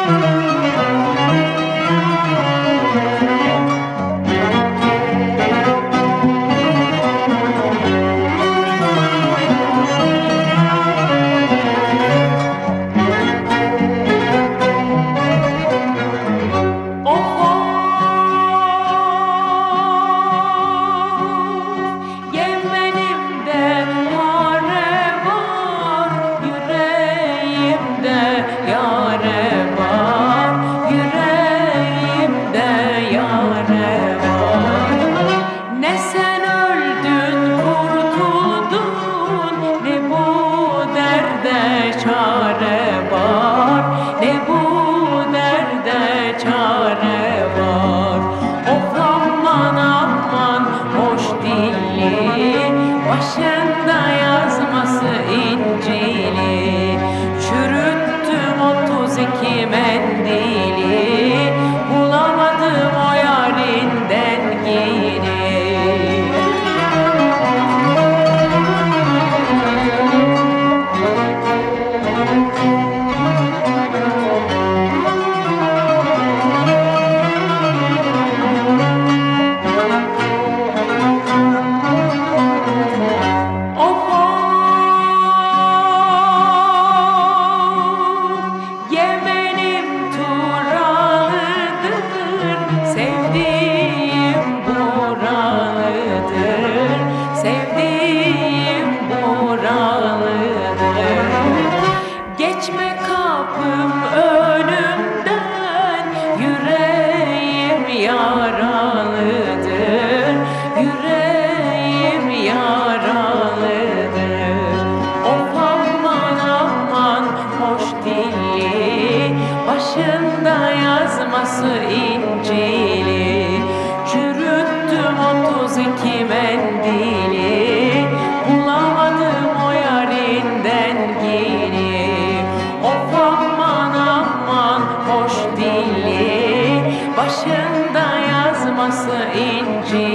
Çare var, ne bu derde çare var. Of aman aman hoş dilli, başında yazması İncil'i. Çürüttüm 32 mendili, bulamadım o yarinden geri. Geçme kapım önümden, yüreğim yaralıdır, yüreğim yaralıdır. Of aman aman hoş dilli, başında yazması İncil'i. Çürüttüm 32 mendili, bulamadım o yarinden geri. Of aman aman hoş dilli, başında yazması İncil.